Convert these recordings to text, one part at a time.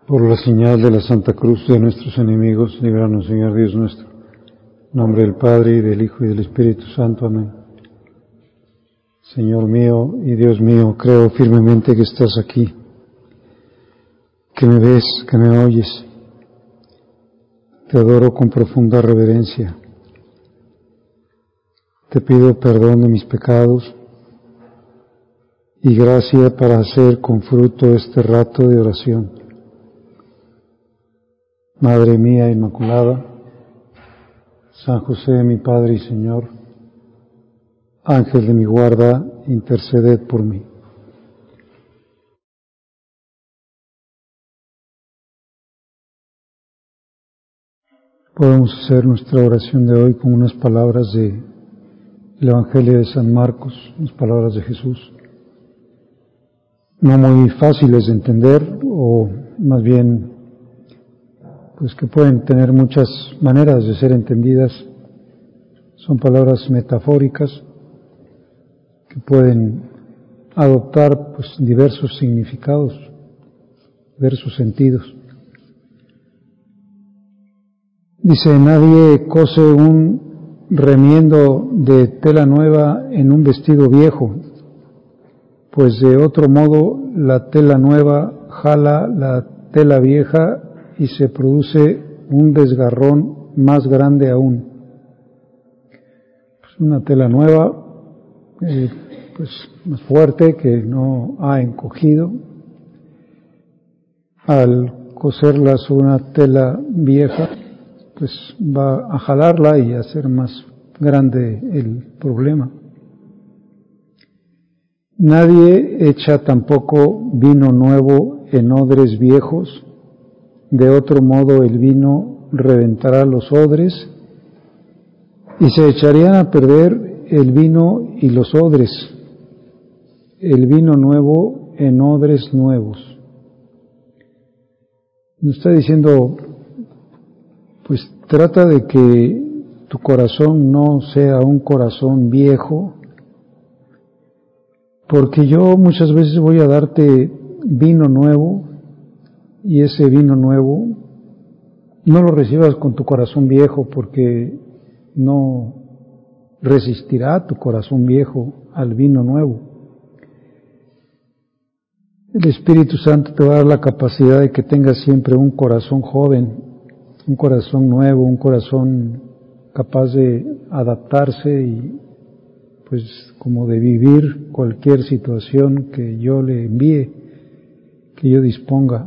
Por la señal de la Santa Cruz de nuestros enemigos, líbranos, Señor Dios nuestro. En nombre del Padre, y del Hijo, y del Espíritu Santo. Amén. Señor mío y Dios mío, creo firmemente que estás aquí, que me ves, que me oyes. Te adoro con profunda reverencia. Te pido perdón de mis pecados y gracia para hacer con fruto este rato de oración. Madre mía Inmaculada, San José, mi Padre y Señor, Ángel de mi guarda, interceded por mí. Podemos hacer nuestra oración de hoy con unas palabras del Evangelio de San Marcos, unas palabras de Jesús, no muy fáciles de entender, o más bien pues que pueden tener muchas maneras de ser entendidas. Son palabras metafóricas que pueden adoptar pues diversos significados, diversos sentidos. Dice: nadie cose un remiendo de tela nueva en un vestido viejo, pues de otro modo la tela nueva jala la tela vieja y se produce un desgarrón más grande aún. Pues una tela nueva, pues más fuerte, que no ha encogido, al coserla sobre una tela vieja, pues va a jalarla y a hacer más grande el problema. Nadie echa tampoco vino nuevo en odres viejos, de otro modo el vino reventará los odres y se echarían a perder el vino y los odres. El vino nuevo en odres nuevos. Nos está diciendo, pues trata de que tu corazón no sea un corazón viejo, porque yo muchas veces voy a darte vino nuevo y ese vino nuevo no lo recibas con tu corazón viejo, porque no resistirá tu corazón viejo al vino nuevo. El Espíritu Santo te va a dar la capacidad de que tengas siempre un corazón joven, un corazón nuevo, un corazón capaz de adaptarse y pues como de vivir cualquier situación que yo le envíe, que yo disponga.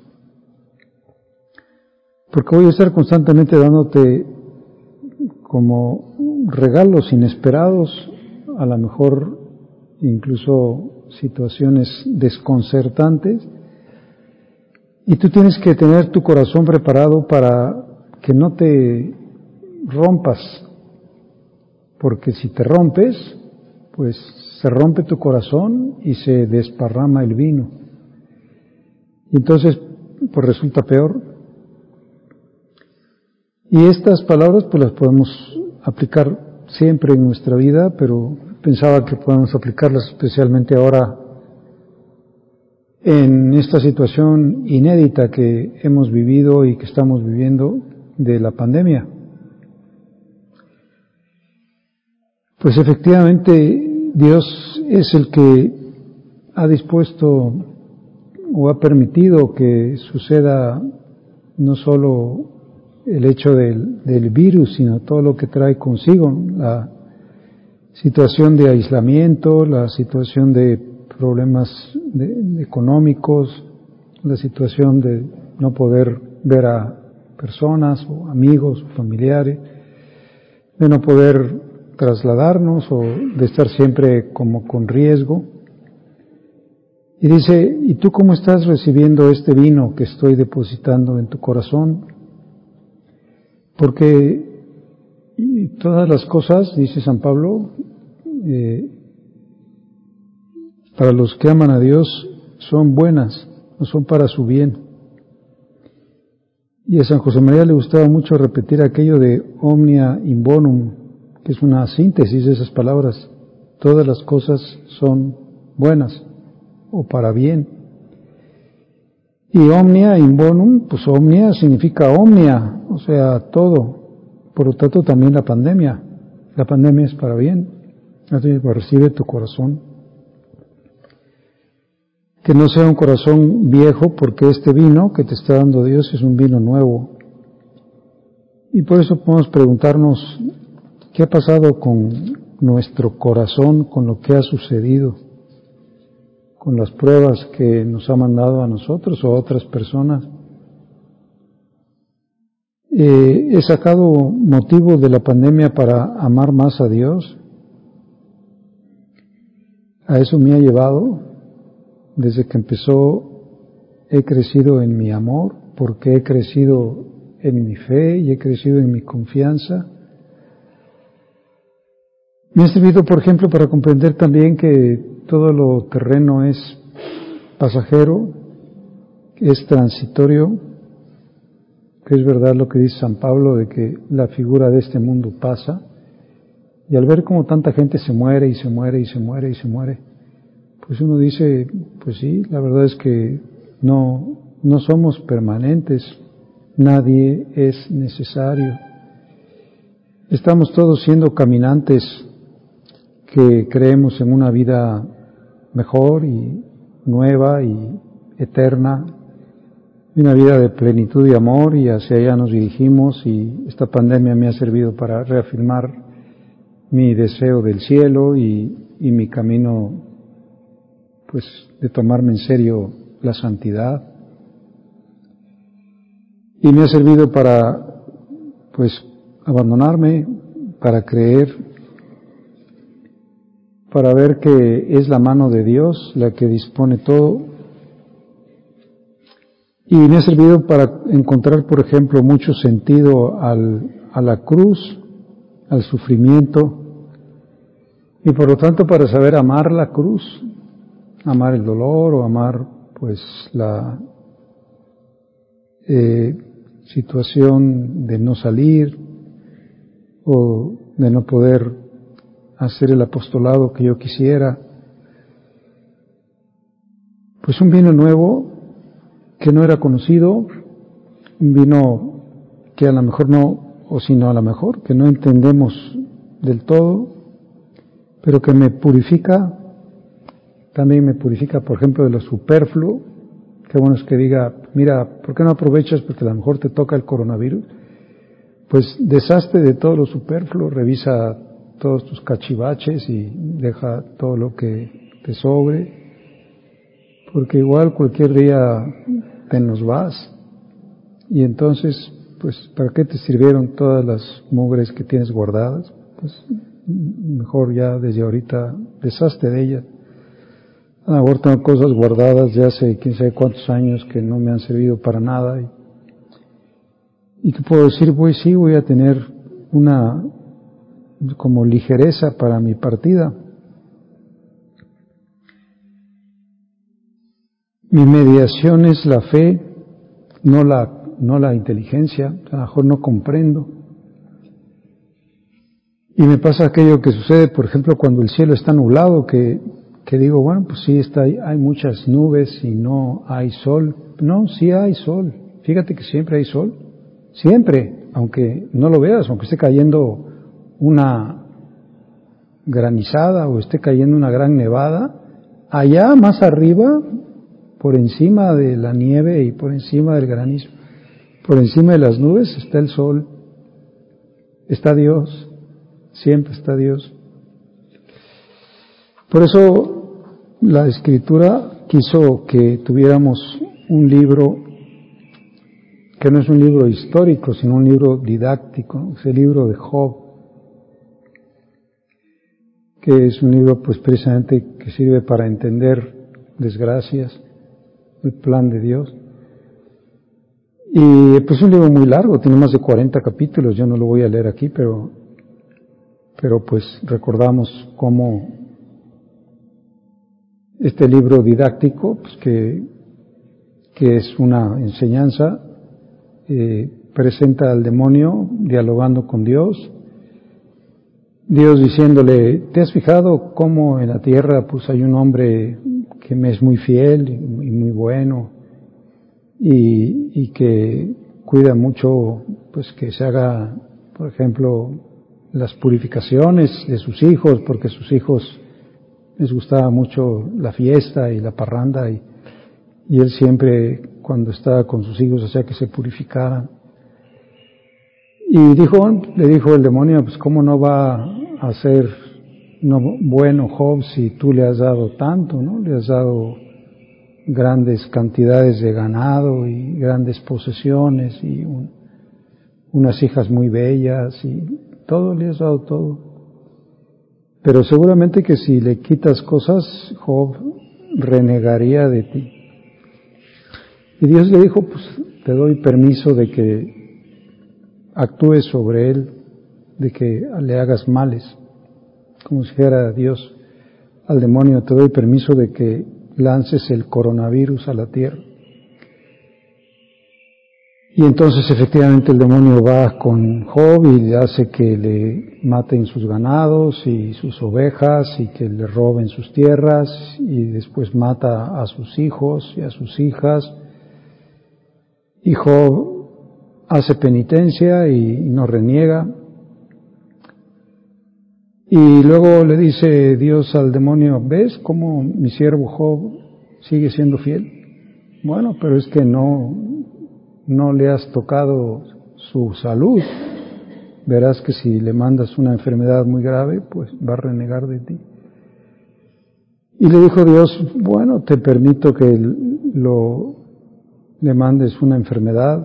Porque voy a estar constantemente dándote como regalos inesperados, a lo mejor incluso situaciones desconcertantes, y tú tienes que tener tu corazón preparado para que no te rompas, porque si te rompes, pues se rompe tu corazón y se desparrama el vino, y entonces pues resulta peor. Y estas palabras pues las podemos aplicar siempre en nuestra vida, pero pensaba que podemos aplicarlas especialmente ahora en esta situación inédita que hemos vivido y que estamos viviendo de la pandemia. Pues efectivamente Dios es el que ha dispuesto o ha permitido que suceda no solo el hecho del virus, sino todo lo que trae consigo, la situación de aislamiento, la situación de problemas económicos, la situación de no poder ver a personas o amigos o familiares, de no poder trasladarnos o de estar siempre como con riesgo. Y dice: ¿y tú cómo estás recibiendo este vino que estoy depositando en tu corazón? Porque todas las cosas, dice San Pablo, para los que aman a Dios son buenas, no son para su bien. Y a San José María le gustaba mucho repetir aquello de omnia in bonum, que es una síntesis de esas palabras. Todas las cosas son buenas o para bien. Y omnia in bonum, pues omnia significa omnia, o sea, todo. Por lo tanto, también la pandemia. La pandemia es para bien. Entonces, pues, recibe tu corazón. Que no sea un corazón viejo, porque este vino que te está dando Dios es un vino nuevo. Y por eso podemos preguntarnos, ¿qué ha pasado con nuestro corazón, con lo que ha sucedido, con las pruebas que nos ha mandado a nosotros o a otras personas? He sacado motivo de la pandemia para amar más a Dios. A eso me ha llevado. Desde que empezó, he crecido en mi amor, porque he crecido en mi fe y he crecido en mi confianza. Me ha servido, por ejemplo, para comprender también que todo lo terreno es pasajero, es transitorio, que es verdad lo que dice San Pablo de que la figura de este mundo pasa, y al ver cómo tanta gente se muere y se muere y se muere y se muere, pues uno dice, pues sí, la verdad es que no somos permanentes, nadie es necesario. Estamos todos siendo caminantes que creemos en una vida mejor y nueva y eterna, una vida de plenitud y amor, y hacia allá nos dirigimos, y esta pandemia me ha servido para reafirmar mi deseo del cielo y mi camino, pues, de tomarme en serio la santidad. Y me ha servido para, pues, abandonarme, para creer, para ver que es la mano de Dios la que dispone todo. Y me ha servido para encontrar, por ejemplo, mucho sentido a la cruz, al sufrimiento, y por lo tanto para saber amar la cruz, amar el dolor o amar, pues, la situación de no salir o de no poder hacer el apostolado que yo quisiera. Pues un vino nuevo que no era conocido, un vino que a lo mejor no, o sino a lo mejor que no entendemos del todo, pero que me purifica, también me purifica, por ejemplo, de lo superfluo. Qué bueno es que diga, mira, ¿por qué no aprovechas? Porque a lo mejor te toca el coronavirus. Pues deshazte de todo lo superfluo, revisa todos tus cachivaches y deja todo lo que te sobre, porque igual cualquier día te nos vas, y entonces, pues, ¿para qué te sirvieron todas las mugres que tienes guardadas? Pues mejor ya desde ahorita deshazte de ellas. A lo mejor tengo cosas guardadas de hace quién sabe cuántos años que no me han servido para nada, y que puedo decir, pues sí, voy a tener una como ligereza para mi partida. Mi mediación es la fe, no la inteligencia. A lo mejor no comprendo. Y me pasa aquello que sucede, por ejemplo, cuando el cielo está nublado, que digo, bueno, pues sí, hay muchas nubes y no hay sol. No, sí hay sol. Fíjate que siempre hay sol. Siempre, aunque no lo veas, aunque esté cayendo una granizada o esté cayendo una gran nevada, allá más arriba, por encima de la nieve y por encima del granizo, por encima de las nubes está el sol, está Dios, siempre está Dios. Por eso la Escritura quiso que tuviéramos un libro que no es un libro histórico, sino un libro didáctico, es el libro de Job, que es un libro, pues, precisamente que sirve para entender desgracias, el plan de Dios. Y pues un libro muy largo, tiene más de 40 capítulos, yo no lo voy a leer aquí, pero pues recordamos cómo este libro didáctico, pues que es una enseñanza, presenta al demonio dialogando con Dios, Dios diciéndole, ¿te has fijado cómo en la tierra pues hay un hombre que me es muy fiel y muy bueno, y que cuida mucho, pues que se haga, por ejemplo, las purificaciones de sus hijos, porque sus hijos les gustaba mucho la fiesta y la parranda, y él siempre, cuando estaba con sus hijos, hacía que se purificaran. Y le dijo el demonio, pues cómo no va a ser bueno Job si tú le has dado tanto, ¿no? Le has dado grandes cantidades de ganado y grandes posesiones y unas hijas muy bellas y todo, le has dado todo. Pero seguramente que si le quitas cosas, Job renegaría de ti. Y Dios le dijo, pues te doy permiso de que actúes sobre él, de que le hagas males, como si dijera Dios al demonio, te doy permiso de que lances el coronavirus a la tierra. Y entonces efectivamente el demonio va con Job y le hace que le maten sus ganados y sus ovejas y que le roben sus tierras, y después mata a sus hijos y a sus hijas. Y Job hace penitencia y no reniega. Y luego le dice Dios al demonio, ¿ves cómo mi siervo Job sigue siendo fiel? Bueno, pero es que no le has tocado su salud. Verás que si le mandas una enfermedad muy grave, pues va a renegar de ti. Y le dijo Dios, bueno, te permito que le mandes una enfermedad.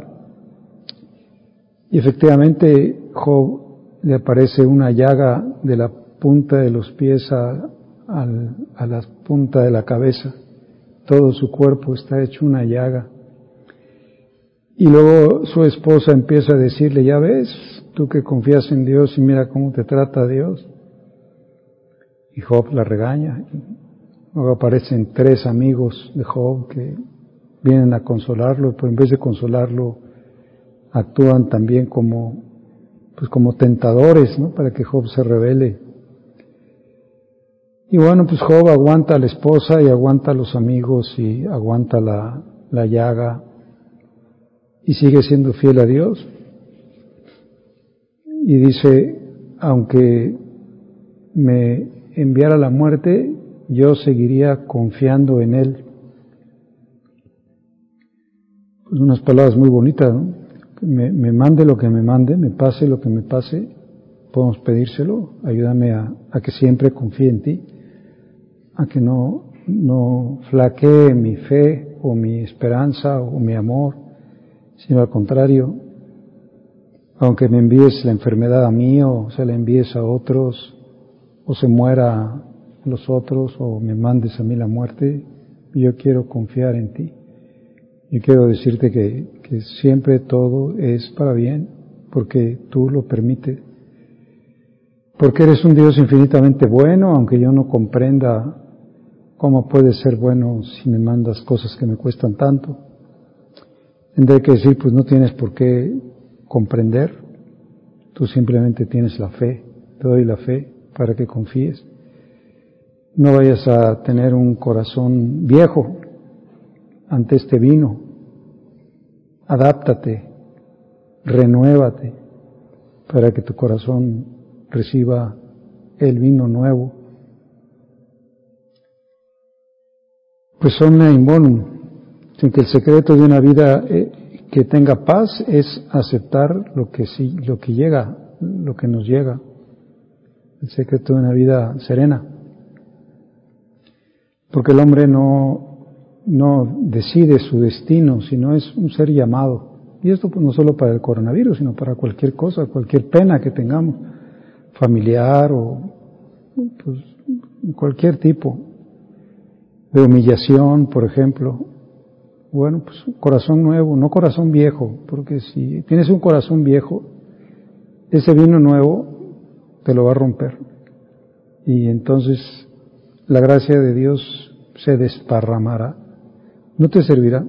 Y efectivamente Job le aparece una llaga de la punta de los pies a la punta de la cabeza. Todo su cuerpo está hecho una llaga. Y luego su esposa empieza a decirle, ya ves, tú que confías en Dios y mira cómo te trata Dios. Y Job la regaña. Luego aparecen 3 amigos de Job que vienen a consolarlo, pero en vez de consolarlo, actúan también como tentadores, ¿no? Para que Job se rebele. Y bueno, pues Job aguanta a la esposa y aguanta a los amigos y aguanta la llaga y sigue siendo fiel a Dios. Y dice, aunque me enviara la muerte, yo seguiría confiando en Él. Pues unas palabras muy bonitas, ¿no? Me mande lo que me mande, me pase lo que me pase, podemos pedírselo, ayúdame a que siempre confíe en ti, a que no flaquee mi fe o mi esperanza o mi amor, sino al contrario, aunque me envíes la enfermedad a mí o se la envíes a otros, o se muera a los otros, o me mandes a mí la muerte, yo quiero confiar en ti. Yo quiero decirte que siempre todo es para bien, porque tú lo permites. Porque eres un Dios infinitamente bueno, aunque yo no comprenda cómo puedes ser bueno si me mandas cosas que me cuestan tanto. Tendré que decir, pues no tienes por qué comprender, tú simplemente tienes la fe, te doy la fe para que confíes. No vayas a tener un corazón viejo ante este vino. Adáptate, renuévate para que tu corazón reciba el vino nuevo. Pues omnia in bonum, sin que el secreto de una vida que tenga paz es aceptar lo que llega, lo que nos llega. El secreto de una vida serena. Porque el hombre no decide su destino, sino es un ser llamado. Y esto pues no solo para el coronavirus, sino para cualquier cosa, cualquier pena que tengamos, familiar o pues, cualquier tipo de humillación, por ejemplo. Bueno, pues un corazón nuevo, no corazón viejo, porque si tienes un corazón viejo, ese vino nuevo te lo va a romper. Y entonces la gracia de Dios se desparramará, no te servirá.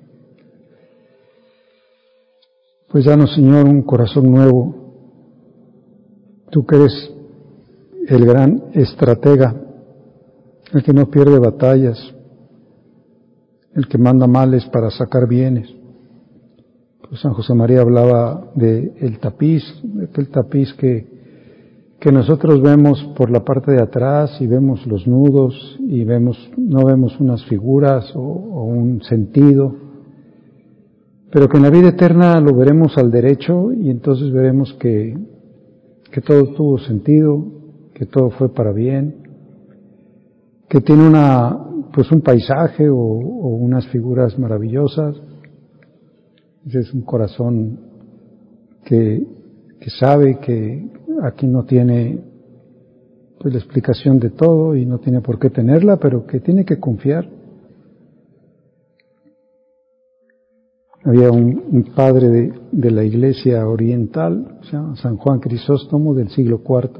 Pues danos, Señor, un corazón nuevo, tú que eres el gran estratega, el que no pierde batallas, el que manda males para sacar bienes. Pues San José María hablaba de el tapiz, aquel tapiz que nosotros vemos por la parte de atrás y vemos los nudos y no vemos unas figuras o un sentido, pero que en la vida eterna lo veremos al derecho y entonces veremos que todo tuvo sentido, que todo fue para bien, que tiene un paisaje o unas figuras maravillosas. Ese es un corazón que sabe que aquí no tiene pues la explicación de todo y no tiene por qué tenerla, pero que tiene que confiar. Había un padre de la Iglesia Oriental, se llama San Juan Crisóstomo, del siglo IV,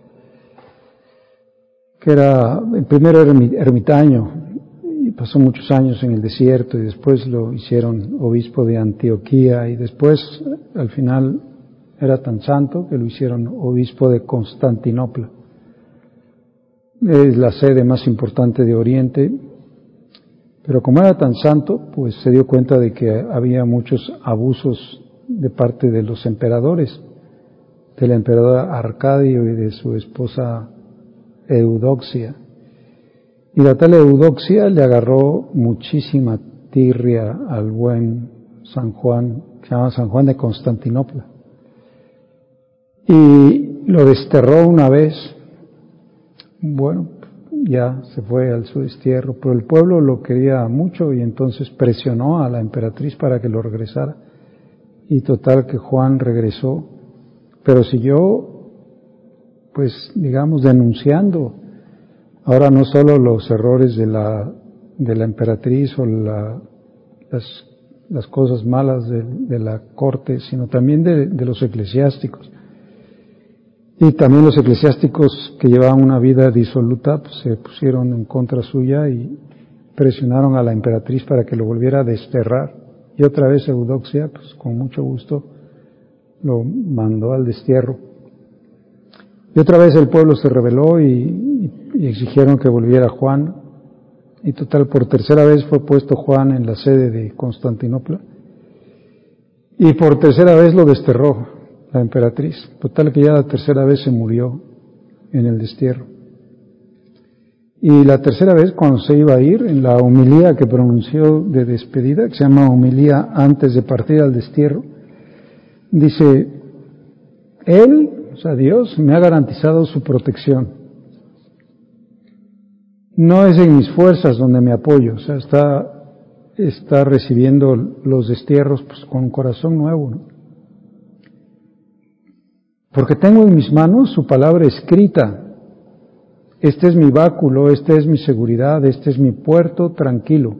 que primero era ermitaño y pasó muchos años en el desierto y después lo hicieron obispo de Antioquía y después al final era tan santo que lo hicieron obispo de Constantinopla. Es la sede más importante de Oriente, pero como era tan santo, pues se dio cuenta de que había muchos abusos de parte de los emperadores, del emperador Arcadio y de su esposa Eudoxia. Y la tal Eudoxia le agarró muchísima tirria al buen San Juan, que se llama San Juan de Constantinopla. Y lo desterró una vez. Bueno, ya se fue al su destierro, pero el pueblo lo quería mucho y entonces presionó a la emperatriz para que lo regresara. Y total que Juan regresó, pero siguió, pues digamos, denunciando ahora no solo los errores de la emperatriz o las cosas malas de la corte, sino también de los eclesiásticos. Y también los eclesiásticos que llevaban una vida disoluta pues, se pusieron en contra suya y presionaron a la emperatriz para que lo volviera a desterrar. Y otra vez Eudoxia, pues con mucho gusto, lo mandó al destierro. Y otra vez el pueblo se rebeló y exigieron que volviera Juan. Y total, por tercera vez fue puesto Juan en la sede de Constantinopla. Y por tercera vez lo desterró la emperatriz. Total que ya la tercera vez se murió en el destierro. Y la tercera vez, cuando se iba a ir, en la homilía que pronunció de despedida, que se llama homilía antes de partir al destierro, dice, Él, o sea, Dios, me ha garantizado su protección. No es en mis fuerzas donde me apoyo, o sea, está recibiendo los destierros pues, con un corazón nuevo, ¿no? Porque tengo en mis manos su palabra escrita. Este es mi báculo, esta es mi seguridad, este es mi puerto tranquilo.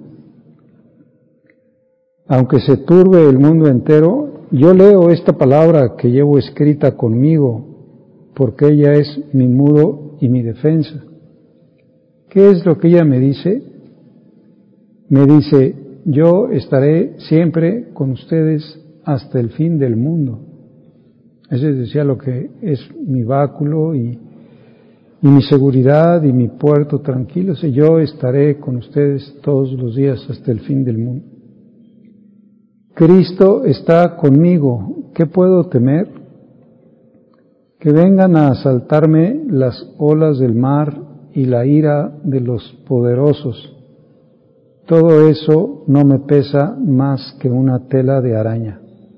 Aunque se turbe el mundo entero, yo leo esta palabra que llevo escrita conmigo, porque ella es mi muro y mi defensa. ¿Qué es lo que ella me dice? Me dice, yo estaré siempre con ustedes hasta el fin del mundo. Eso decía lo que es mi báculo y mi seguridad y mi puerto tranquilo. O sea, yo estaré con ustedes todos los días hasta el fin del mundo. Cristo está conmigo. ¿Qué puedo temer? Que vengan a asaltarme las olas del mar y la ira de los poderosos. Todo eso no me pesa más que una tela de araña.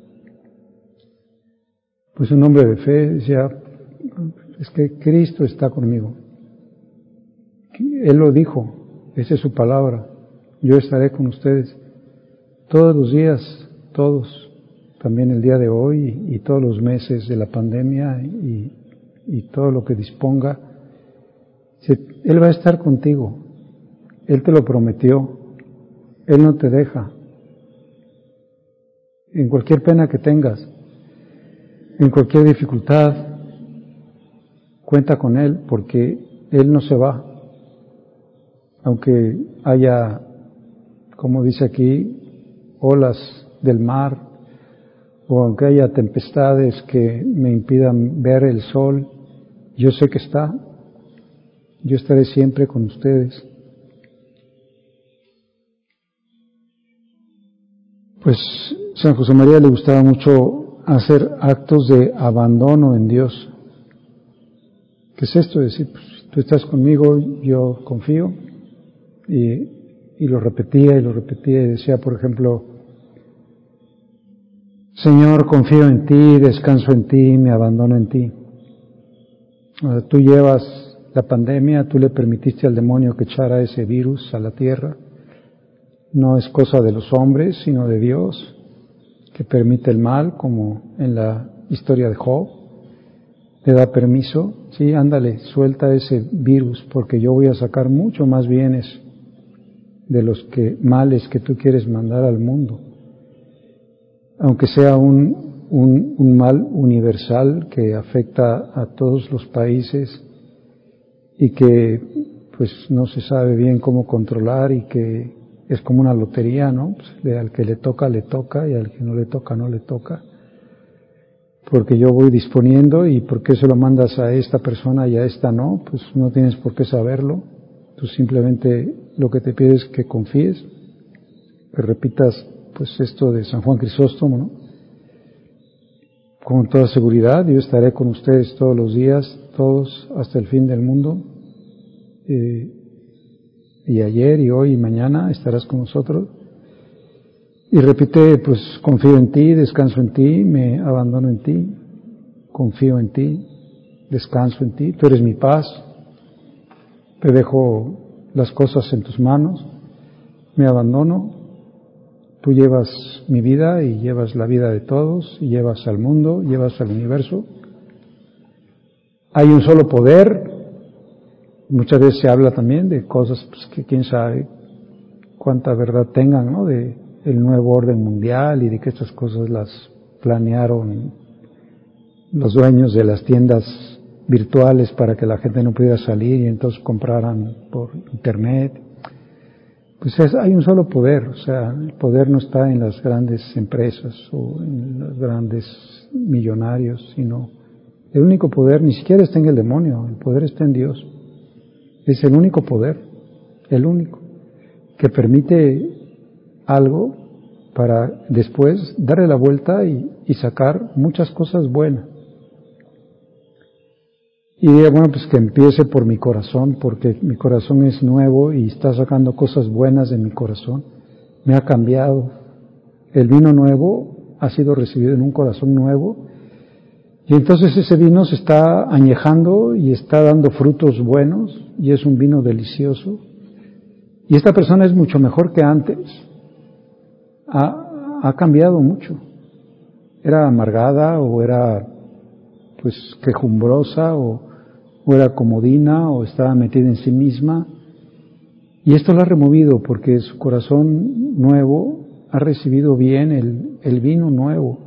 Pues un hombre de fe decía, es que Cristo está conmigo. Él lo dijo, esa es su palabra. Yo estaré con ustedes todos los días, todos, también el día de hoy y todos los meses de la pandemia y todo lo que disponga. Él va a estar contigo. Él te lo prometió. Él no te deja. En cualquier pena que tengas, en cualquier dificultad, cuenta con Él porque Él no se va. Aunque haya, como dice aquí, olas del mar, o aunque haya tempestades que me impidan ver el sol, yo sé que está. Yo estaré siempre con ustedes. Pues San José María le gustaba mucho hacer actos de abandono en Dios. ¿Qué es esto? Decir, pues, tú estás conmigo, yo confío. Y lo repetía y decía, por ejemplo, Señor, confío en ti, descanso en ti, me abandono en ti. Tú llevas la pandemia, tú le permitiste al demonio que echara ese virus a la tierra. No es cosa de los hombres, sino de Dios, que permite el mal, como en la historia de Job. Le da permiso, sí, ándale, suelta ese virus, porque yo voy a sacar mucho más bienes de los males que tú quieres mandar al mundo. Aunque sea un mal universal que afecta a todos los países y que pues no se sabe bien cómo controlar y que es como una lotería, ¿no? Pues, al que le toca y al que no le toca no le toca. Porque yo voy disponiendo y por qué se lo mandas a esta persona y a esta no, pues no tienes por qué saberlo. Tú simplemente lo que te pides es que confíes, que repitas pues esto de San Juan Crisóstomo, ¿no? Con toda seguridad, yo estaré con ustedes todos los días, todos hasta el fin del mundo. Y ayer y hoy y mañana estarás con nosotros. Y repite, pues confío en ti, descanso en ti, me abandono en ti, confío en ti, descanso en ti, tú eres mi paz, te dejo las cosas en tus manos, me abandono, tú llevas mi vida y llevas la vida de todos, y llevas al mundo, llevas al universo. Hay un solo poder, muchas veces se habla también de cosas pues, que quién sabe cuánta verdad tengan, ¿no? De el nuevo orden mundial y de que estas cosas las planearon los dueños de las tiendas virtuales para que la gente no pudiera salir y entonces compraran por internet. Pues hay un solo poder, o sea, el poder no está en las grandes empresas o en los grandes millonarios, sino el único poder ni siquiera está en el demonio, el poder está en Dios. Es el único poder, el único, que permite algo para después darle la vuelta y sacar muchas cosas buenas. Y diga, bueno, pues que empiece por mi corazón, porque mi corazón es nuevo y está sacando cosas buenas de mi corazón. Me ha cambiado. El vino nuevo ha sido recibido en un corazón nuevo y entonces ese vino se está añejando y está dando frutos buenos y es un vino delicioso. Y esta persona es mucho mejor que antes. Ha cambiado mucho. Era amargada o era pues quejumbrosa o era comodina o estaba metida en sí misma. Y esto lo ha removido porque su corazón nuevo ha recibido bien el vino nuevo.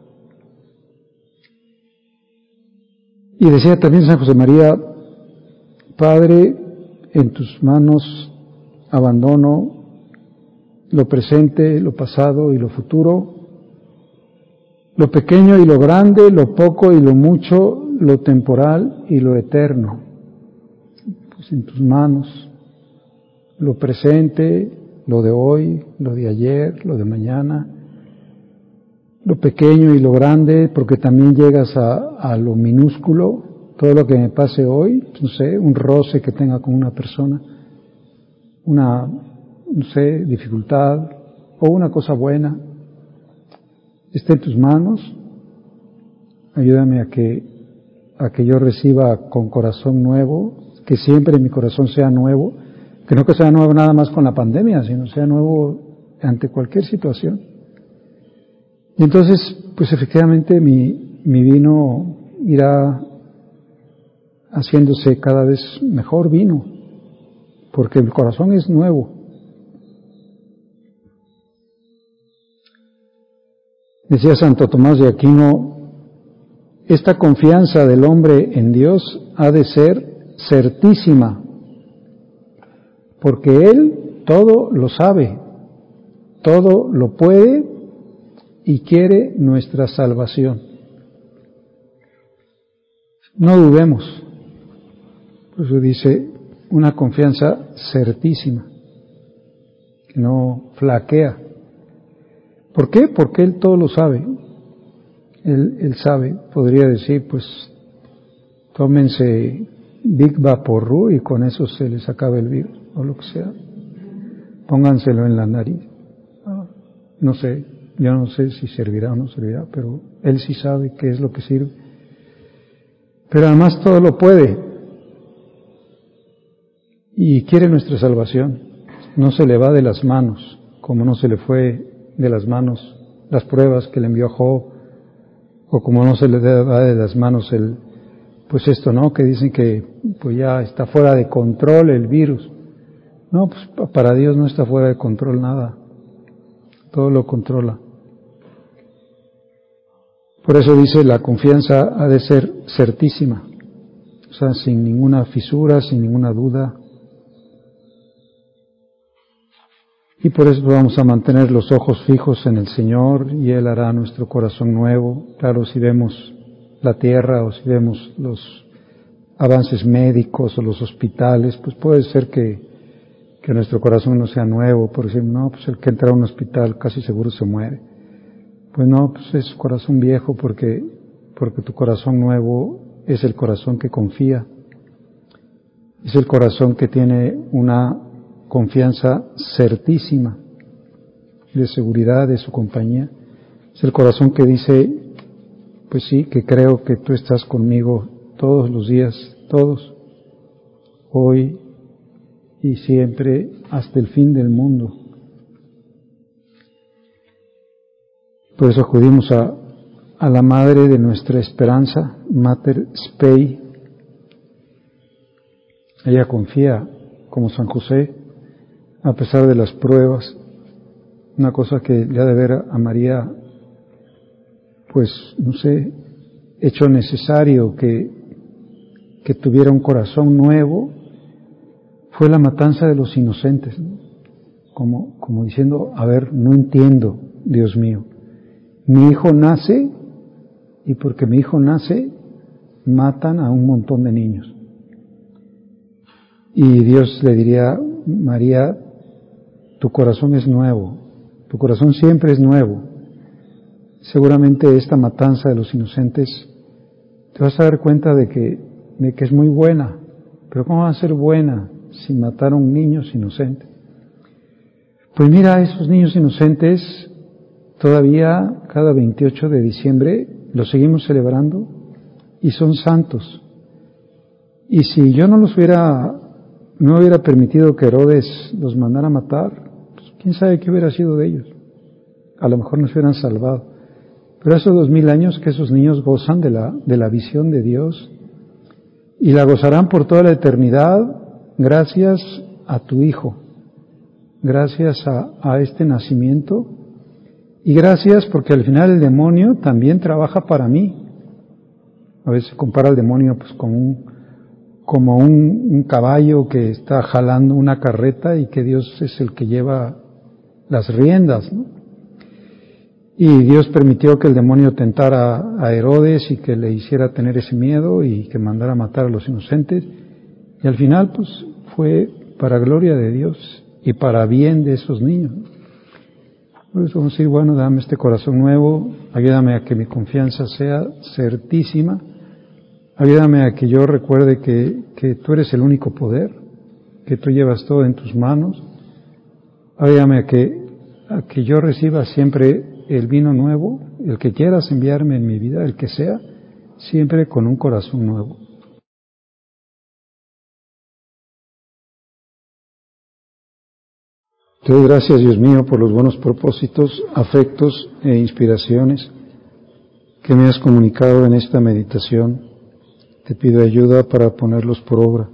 Y decía también San José María, Padre, en tus manos abandono lo presente, lo pasado y lo futuro, lo pequeño y lo grande, lo poco y lo mucho, lo temporal y lo eterno. Pues en tus manos, lo presente, lo de hoy, lo de ayer, lo de mañana, lo pequeño y lo grande, porque también llegas a lo minúsculo, todo lo que me pase hoy, no sé, un roce que tenga con una persona, una, no sé, dificultad o una cosa buena, está en tus manos. Ayúdame a que yo reciba con corazón nuevo, que siempre mi corazón sea nuevo, que no que sea nuevo nada más con la pandemia, sino sea nuevo ante cualquier situación. Y entonces, pues efectivamente mi vino irá haciéndose cada vez mejor vino, porque el corazón es nuevo. Decía Santo Tomás de Aquino, esta confianza del hombre en Dios ha de ser certísima, porque Él todo lo sabe, todo lo puede y quiere nuestra salvación. No dudemos, por eso dice una confianza certísima, que no flaquea. ¿Por qué? Porque Él todo lo sabe. Él sabe, podría decir, pues, tómense Big Vaporru y con eso se les acaba el virus, o lo que sea. Pónganselo en la nariz. No sé, yo no sé si servirá o no servirá, pero Él sí sabe qué es lo que sirve. Pero además todo lo puede. Y quiere nuestra salvación. No se le va de las manos, como no se le fue de las manos las pruebas que le envió a Job, o como no se le va de las manos pues esto, ¿no? Que dicen que pues ya está fuera de control el virus. No, pues para Dios no está fuera de control nada. Todo lo controla. Por eso dice, la confianza ha de ser certísima. O sea, sin ninguna fisura, sin ninguna duda. Y por eso vamos a mantener los ojos fijos en el Señor y Él hará nuestro corazón nuevo. Claro, si vemos la tierra o si vemos los avances médicos o los hospitales, pues puede ser que nuestro corazón no sea nuevo. Por ejemplo, no, pues el que entra a un hospital casi seguro se muere. Pues no, pues es corazón viejo porque tu corazón nuevo es el corazón que confía. Es el corazón que tiene una confianza certísima de seguridad de su compañía. Es el corazón que dice, pues sí, que creo que tú estás conmigo todos los días, todos, hoy y siempre, hasta el fin del mundo. Por eso acudimos a la madre de nuestra esperanza, Mater Spei. Ella confía, como San José, a pesar de las pruebas. Una cosa que le ha de ver a María, pues, no sé, hecho necesario que tuviera un corazón nuevo, fue la matanza de los inocentes, ¿no? Como diciendo, a ver, no entiendo, Dios mío. Mi hijo nace, y porque mi hijo nace, matan a un montón de niños. Y Dios le diría, María, tu corazón es nuevo, tu corazón siempre es nuevo. Seguramente esta matanza de los inocentes, te vas a dar cuenta de que es muy buena, pero ¿cómo va a ser buena si mataron niños inocentes? Pues mira, esos niños inocentes, todavía cada 28 de diciembre los seguimos celebrando y son santos. Y si yo no hubiera permitido que Herodes los mandara a matar, pues quién sabe qué hubiera sido de ellos. A lo mejor nos hubieran salvado. Pero hace 2000 años que esos niños gozan de la visión de Dios y la gozarán por toda la eternidad gracias a tu Hijo, gracias a este nacimiento y gracias porque al final el demonio también trabaja para mí. A veces se compara al demonio pues como un caballo que está jalando una carreta y que Dios es el que lleva las riendas, ¿no? Y Dios permitió que el demonio tentara a Herodes y que le hiciera tener ese miedo y que mandara matar a los inocentes. Y al final, pues, fue para gloria de Dios y para bien de esos niños. Por eso vamos a decir, bueno, dame este corazón nuevo, ayúdame a que mi confianza sea certísima, ayúdame a que yo recuerde que tú eres el único poder, que tú llevas todo en tus manos, ayúdame a que yo reciba siempre el vino nuevo, el que quieras enviarme en mi vida, el que sea, siempre con un corazón nuevo. Te doy gracias, Dios mío, por los buenos propósitos, afectos e inspiraciones que me has comunicado en esta meditación. Te pido ayuda para ponerlos por obra.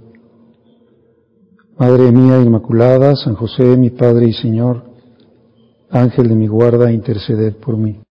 Madre mía Inmaculada, San José, mi Padre y Señor, Ángel de mi guarda, interceded por mí.